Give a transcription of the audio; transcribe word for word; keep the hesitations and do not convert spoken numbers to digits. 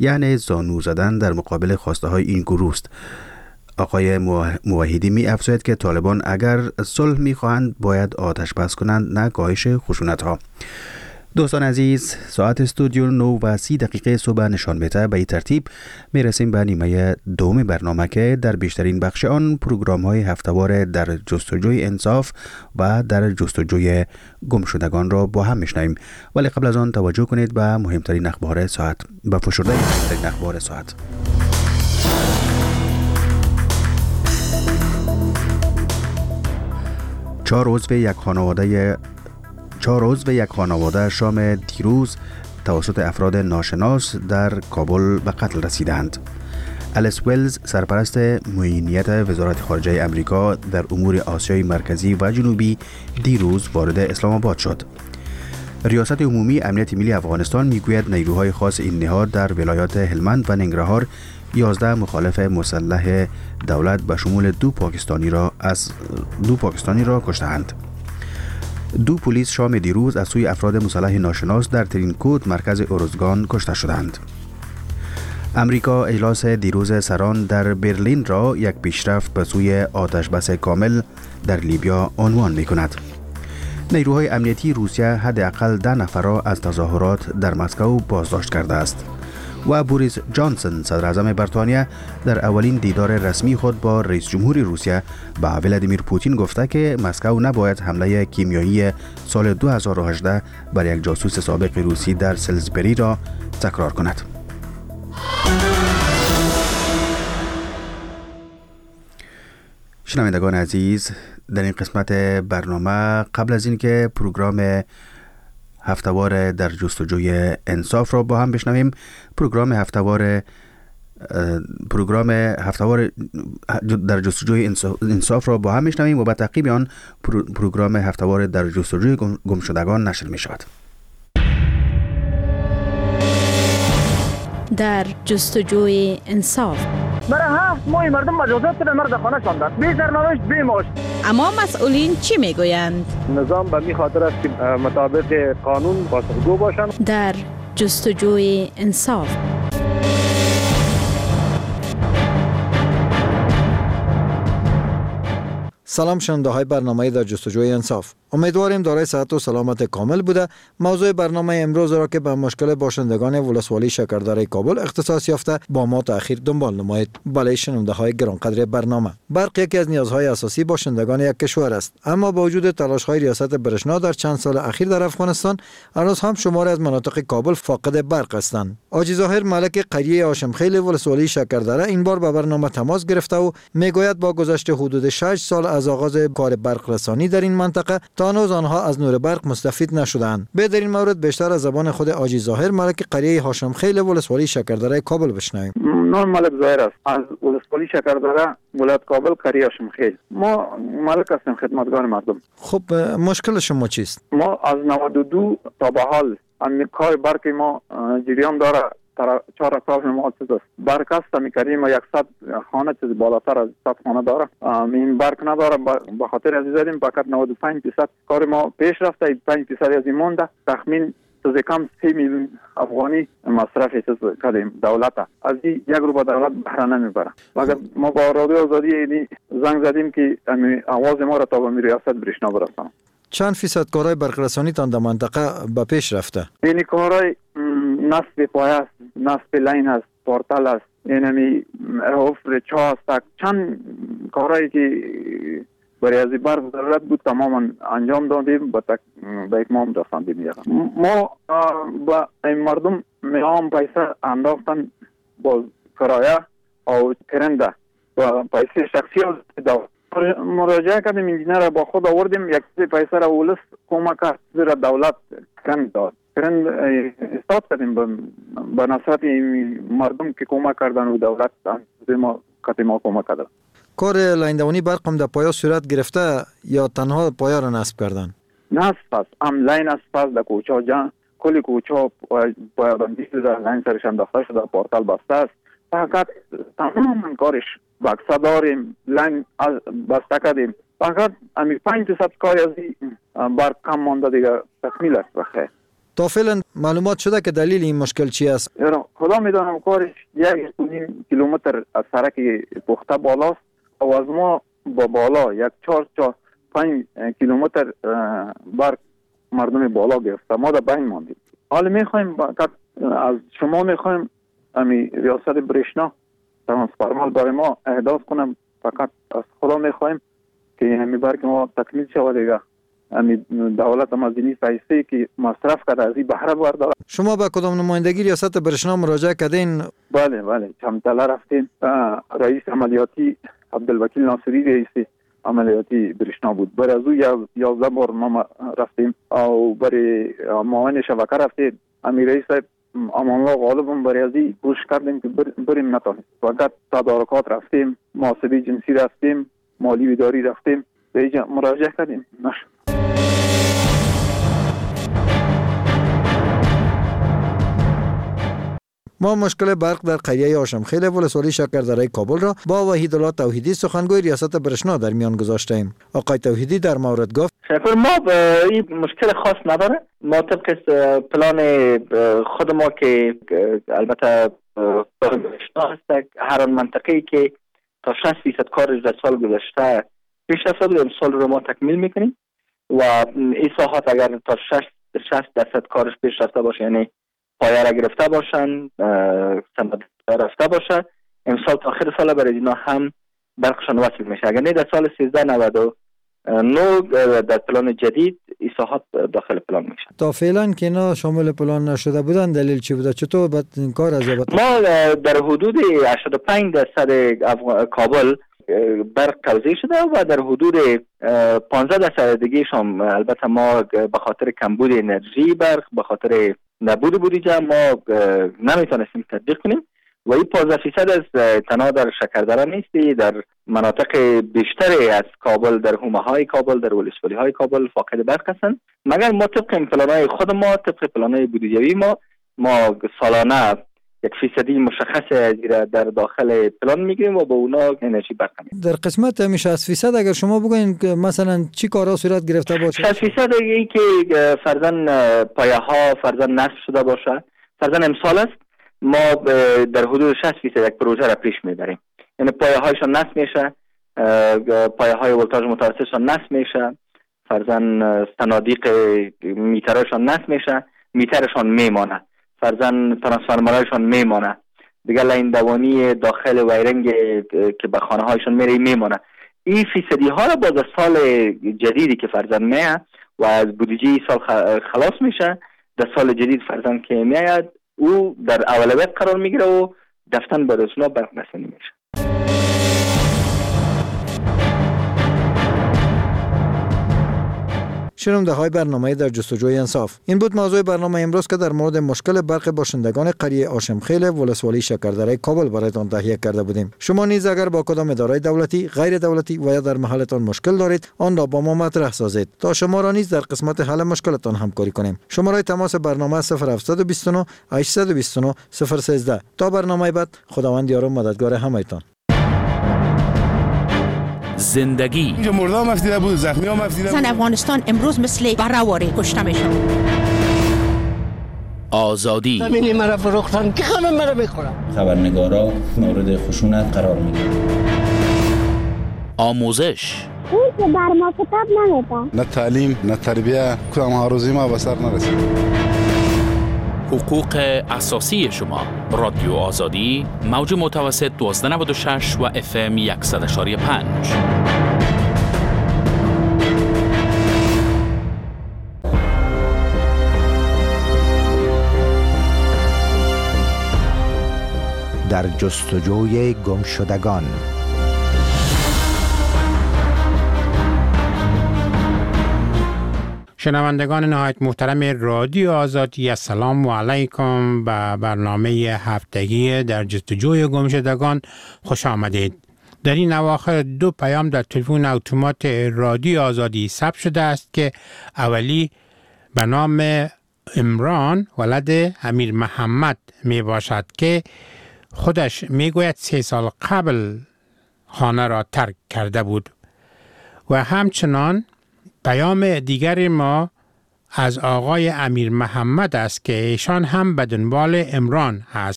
یعنی زانو زدن در مقابل خواسته های این گروه است. آقای موحدی می افزاید که طالبان اگر صلح می خواهند باید آتش بس کنند، نه کاهش خشونت ها. دوستان عزیز، ساعت استودیو نو و سی دقیقه صبح نشان میده. به این ترتیب می رسیم به نیمه دوم برنامه که در بیشترین بخش آن پروگرام های هفته‌وار در جستجوی انصاف و در جستجوی گمشدگان را با هم میشنویم. ولی قبل از آن توجه کنید به مهمترین اخبار ساعت. به فشرده مهمترین اخبار ساعت. چهار عضو یک خانواده چهار عضو یک خانواده شام دیروز توسط افراد ناشناس در کابل به قتل رسیدند. الیس ولز، سرپرست معینیت وزارت خارجه امریکا در امور آسیای مرکزی و جنوبی، دیروز وارد اسلام آباد شد. ریاست عمومی امنیت ملی افغانستان میگوید نیروهای خاص این نهاد در ولایات هلمند و ننگرهار یازده مخالف مسلح دولت به شمول دو پاکستانی را از دو پاکستانی را کشتند. دو پلیس شام دیروز از سوی افراد مسلح ناشناس در ترینکوت مرکز اروزگان کشته شدند. امریکا اجلاس دیروز سران در برلین را یک پیشرفت به سوی آتش بس کامل در لیبیا عنوان می کند. نیروهای امنیتی روسیه حداقل ده نفر را از تظاهرات در مسکو بازداشت کرده است. و بوریس جانسون، صدر اعظم بریتانیا، در اولین دیدار رسمی خود با رئیس جمهور روسیه با ولادیمیر پوتین گفته که مسکو نباید حمله کیمیایی سال دو هزار و هجده بر یک جاسوس سابق روسی در سلزبری را تکرار کند. شنوندگان عزیز، در این قسمت برنامه قبل از اینکه پروگرام هفته‌وار در جستجوی انصاف را با هم بشنویم، پروگرام هفته‌وار پروگرام هفته‌وار در جستجوی انصاف را با هم بشنویم و به تعقیب آن پروگرام هفته‌وار در جستجوی گمشدگان نشر می شود. در جستجوی انصاف برای هفت ماه مردم مجازات به مرد خانه شاندند، بی سرنوشت بی معاش. اما مسئولین چی میگویند؟ نظام به می خاطر است که مطابق قانون پاسخگو باشند. در جستجوی انصاف سلام شنونده های برنامه در جستجوی انصاف. امیدواریم دارای صحت و سلامت کامل بوده. موضوع برنامه امروز را که به مشکل باشندگان ولسوالی شکردره کابل اختصاص یافته با ما تأخیر دنبال نمایید. بله شنونده های گرانقدر برنامه، برق یکی از نیازهای اساسی باشندگان یک کشور است، اما با وجود تلاش های ریاست برشنا در چند سال اخیر در افغانستان، هنوز هم شماری از مناطق کابل فاقد برق هستند. حاجی ظاهر، ملک قریه هاشمخیل ولسوالی شکردره، این بار به برنامه تماس گرفته و میگوید با گذشت حدود شش سال از آغاز کار برق رسانی در این منطقه تا هنوز آنها از نور برق مستفید نشدند. به در این مورد بیشتر از زبان خود حاجی ظاهر، ملک قریه هاشمخیل ولسوالی شکردره کابل بشنویم. نام ملک ظاهر است، از ولسوالی شکردره ولایت کابل، قریه هاشمخیل. ما ملک هستیم، خدمتگار مردم. خب مشکل شما چیست؟ ما از نود و دو تا به حال همین کار برق ما جریان داره. چهار اطراف ما چیز است، برق است میکردیم ما یکصد خانه چیز بالاتر از صد خانه داره. این برق نداره، به خاطر از زدیم فقط نود و پنج درصد کار ما پیش رفته، پنج درصد از این مونده. تخمین چیز کم سه میلیون افغانی مصرف چیز کردیم دولت، از این یک رو به دولت بهره نمیبره. مگر ما با رادیو آزادی زنگ زدیم که آواز ما را تا به ریاست برشنا برسانه. چند فیصد کارهای برق رسانی تان در منطقه به پیش رفته؟ این کارهای نصب پایه است، نصب لین است، پورتال است، اینمی حفر چاه است، چند کارهایی که برای از برق ضرورت بود تماما انجام دادیم، به به اتمام رساندیم. ما با این مردم میام پیسه انداختن با کرایه او کرنده و پیسه شخصی داد. مراجعه کردیم، انجینر با خود آوردیم، یک چیز پیسه را ولس کمک کرد، زیرا دولت کند داد. کرند استاد کردیم به نصرت مردم که کمک کردن و دولت ما کتی ما کمک کردن. کار لیندوانی برق هم در پایا صورت گرفته یا تنها پایا را نصب کردن؟ نصب است، هم لین است، پس در کوچه جان کلی کوچه پایا بندی شده، لین سرش انداخته شده، پورتال بسته است. فقط تمام کارش بکسه داریم، لین بسته کردیم، فقط امی پنج درصد کاری از این برق کم مانده دیگه تکمیل است بخیر. تا فعلا معلومات شده که دلیل این مشکل چی است؟ خدا میدانم کارش یک کیلومتر از سرک پخته بالاست و از ما با بالا یک چهار تا پنج کیلومتر برق مردم بالا گرفته، ما در بین ماندیم. حالا میخوایم از شما میخوایم امی ریاست برشنا ترانسفورمر برای ما اهداف کنم، فقط از خدا میخوایم که همین برق ما تکمیل شود دیگه. امی دولت مدنی پیسه که مصرف کرده از این بهره برداره. شما به کدام نمایندگی ریاست برشنا مراجعه کردین؟ بله بله چمتله رفتیم، رئیس عملیاتی عبدالوکیل ناصری رئیس عملیاتی برشنا بود. برای از او یازده بار ما رفتیم او برای معاون شبکه رفتیم. امیر رئیس صاحب امان الله غالب برای از این کوشش کردیم که بریم نتونیم. فقط تدارکات رفتیم، محاسبه جنسی رفتیم، مالی و اداری رفتیم، به اینجا مراجعه کردیم نشد. ما مشکل برق در قریه آشمخیل ولسوالی شکردره کابل را با وحیدالله توحیدی سخنگوی ریاست برشنا در میان گذاشتیم. آقای توحیدی در مورد گفت شکر ما به این مشکل خاص نداره. ما طبق پلان خود ما که البته برشنا هست، هر منطقه‌ای که تا شصت فیصد کارش در سال گذشته پیش رفته بود امسال رو ما تکمیل میکنیم و این ساحات اگر تا شصت درصد کارش پیش رفته باشه، یعنی پایه را گرفته باشن، سند رفته باشه، امسال تا آخر سال برای اینا هم برقشان وصل میشه. اگر نه در سال سیزده نود و نه در پلان جدید این ساحات داخل پلان میشه. تا فعلا که اینا شامل پلان نشده بودن دلیل چی بوده؟ چطور بعد این کار از یابد؟ ما در حدود هشتاد و پنج درصد کابل برق توزیع شده و در حدود پانزده درصد دیگه شام البته ما به خاطر کمبود انرژی برق، به خاطر نبود بودجه ما نمیتونستیم تطبیق کنیم و این پانزده فیصد از تنها در شکردره نیستی، در مناطق بیشتری از کابل، در حومه های کابل، در ولسوالی های کابل فاقد برق هستند. مگر ما طبق پلان های خود ما، طبق پلان های بودجوی ما ما سالانه یک فیصدی مشخص در داخل پلان میگیریم و با اونا انرژی برق میگیریم. در قسمت همیشه از فیصد اگر شما بگوین که مثلا چی کارا صورت گرفته باشه؟ شصت فیصد ای که فرضاً پایه ها فرضاً نصب شده باشه، فرضاً امسال است ما در حدود شصت فیصد یک پروژه را پیش میبریم. یعنی پایه هایشان نصب میشه، پایه های ولتاژ متوسطشان نصب میشه، فرضاً صنادیق میترشان نصب میشه، میترشان میمانه، فرضاً ترانسفورمرهایشان میمانه، دیگه لاین دوانی داخل وایرنگ که به خانه هایشان میره میمانه. این فیصدی ها را باز سال جدیدی که فرضاً میه و از بودجه سال خلاص میشه، در سال جدید فرضاً که میاد او در اولویت قرار میگیره و دفتن به رسونا برق رسانی میشه. شنونده های برنامه در جستجوی انصاف. این بود موضوع برنامه امروز که در مورد مشکل برق باشندگان قریه آشمخیل ولسوالی شکردره کابل برایتان تهیه کرده بودیم. شما نیز اگر با کدام اداره دولتی، غیر دولتی و یا در محلتان مشکل دارید، آن را با ما مطرح سازید تا شما را نیز در قسمت حل مشکلتان همکاری کنیم. شماره تماس برنامه صفر هفت دو نه هشت دو نه صفر یک سه. تا برنامه بعد، خداوند یار و مددگار همه‌تان. زندگی اینجا مردم مفتیده بود، زخمی ها مفتیده بود. زن افغانستان امروز مثل برآوری کشته میشن. آزادی زمینی مرا فروختن که همه مرا میخورن. خبرنگارا مورد خشونت قرار میگیرن. آموزش اون که بر ما کتاب نمیده. نه تعلیم نه تربیه، کدام هاروزی ما به سر نرسید. حقوق اساسی شما. رادیو آزادی، موج متوسط دوازده نود و شش و اف ام صد و پنج. در جستجوی گمشدگان. شنوندگان نهایت محترم رادیو آزادی، السلام علیکم. به برنامه هفتگی در جستجوی گمشدگان خوش آمدید. در این اواخر دو پیام در تلفن اتومات رادیو آزادی ثبت شده است که اولی به نام عمران ولد امیر محمد می باشد که خودش می گوید سه سال قبل خانه را ترک کرده بود و همچنان پیام دیگر ما از آقای امیر محمد است که ایشان هم به دنبال عمران هست.